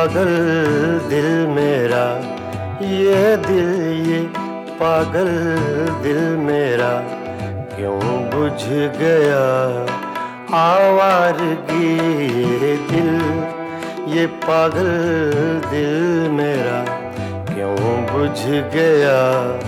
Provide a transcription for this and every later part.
पागल दिल मेरा, ये दिल ये पागल दिल मेरा क्यों बुझ गया आवारगी। ये दिल ये पागल दिल मेरा क्यों बुझ गया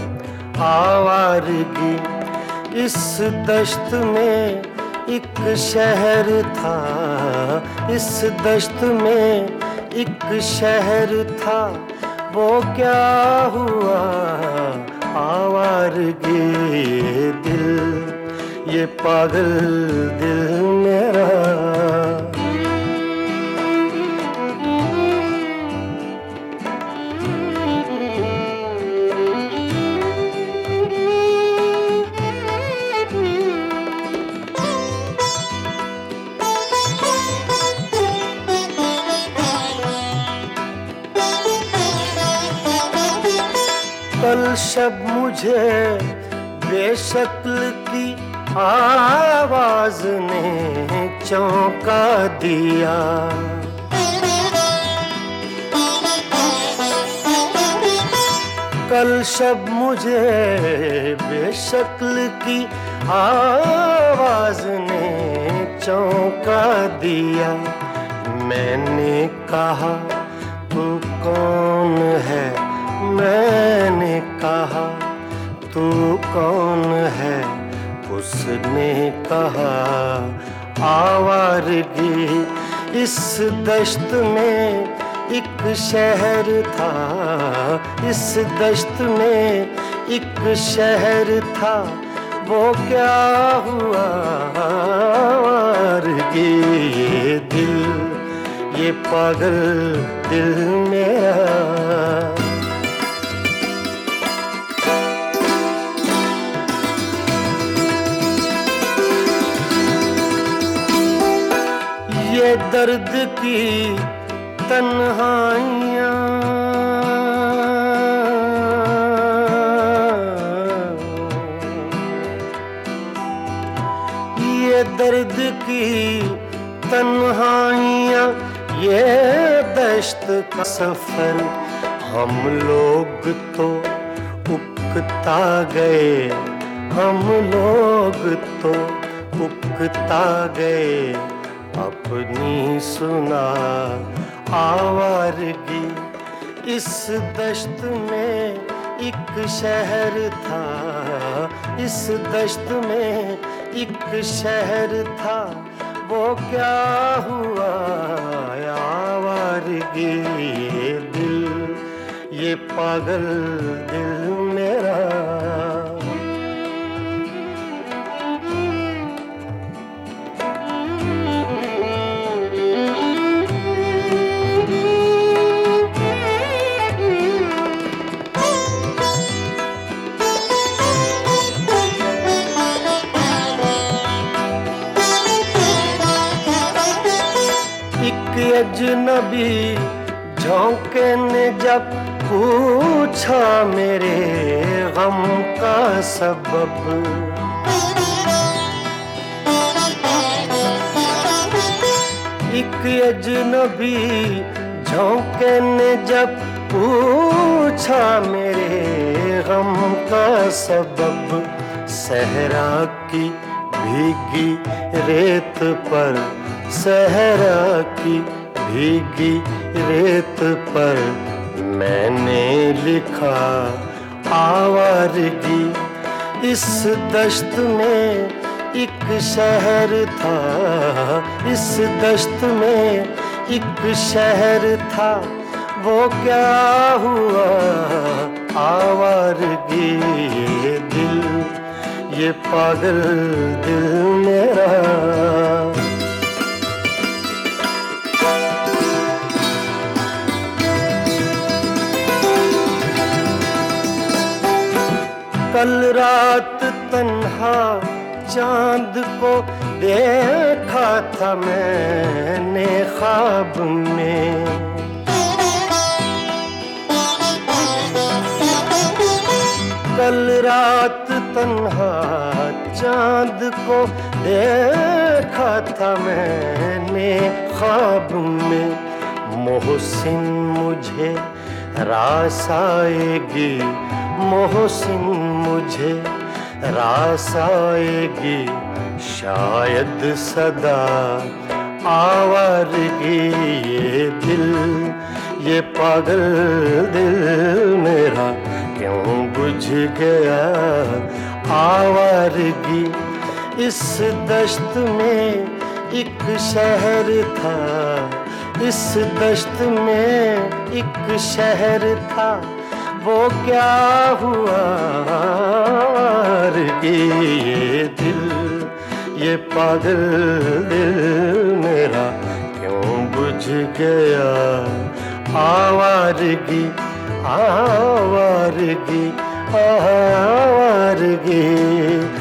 आवारगी। इस दश्त में एक शहर था, इस दश्त में एक शहर था, वो क्या हुआ आवारगी। ये दिल ये पागल दिल मेरा। कल शब मुझे बेशक्ल की आवाज ने चौंका दिया। कल शब मुझे बेशक्ल की आवाज ने चौंका दिया। मैंने कहा तू कौन है, मैंने कहा तू कौन है, उसने कहा आवारगी। इस दश्त में एक शहर था, इस दश्त में एक शहर था, वो क्या हुआ आवारगी। ये दिल ये पागल दिल मेरा। ये दर्द की तन्हाइयाँ, ये दर्द की तन्हाइयाँ, ये दश्त का सफर, हम लोग तो उकता गए, हम लोग तो उकता गए अपनी सुना आवारगी। इस दश्त में एक शहर था, इस दश्त में एक शहर था, वो क्या हुआ आवारगी। ये दिल ये पागल दिल मेरा। अजनबी झोंके ने जब पूछा मेरे गम का सबब, एक अजनबी झोंके ने जब पूछा मेरे गम का सबब, सहरा की भीगी रेत पर, सहरा की भीगी रेत पर मैंने लिखा आवारगी। इस दश्त में एक शहर था, इस दश्त में एक शहर था, वो क्या हुआ आवारगी। ये दिल ये पागल दिल मेरा। कल रात तन्हा चांद को देखा था मैंने ख्वाब में, कल रात तन्हा चांद को देखा था मैंने ख्वाब में। मोहसिन मुझे रास आएगी, मोहसिन मुझे रास आएगी, शायद सदा आवारगी। ये दिल, ये पागल दिल मेरा क्यों बुझ गया आवारगी। इस दश्त में एक शहर था, इस दश्त में एक शहर था, वो क्या हुआ आवारगी। ये दिल, ये पागल दिल मेरा क्यों बुझ गया आवारगी, आवारगी, आवारगी।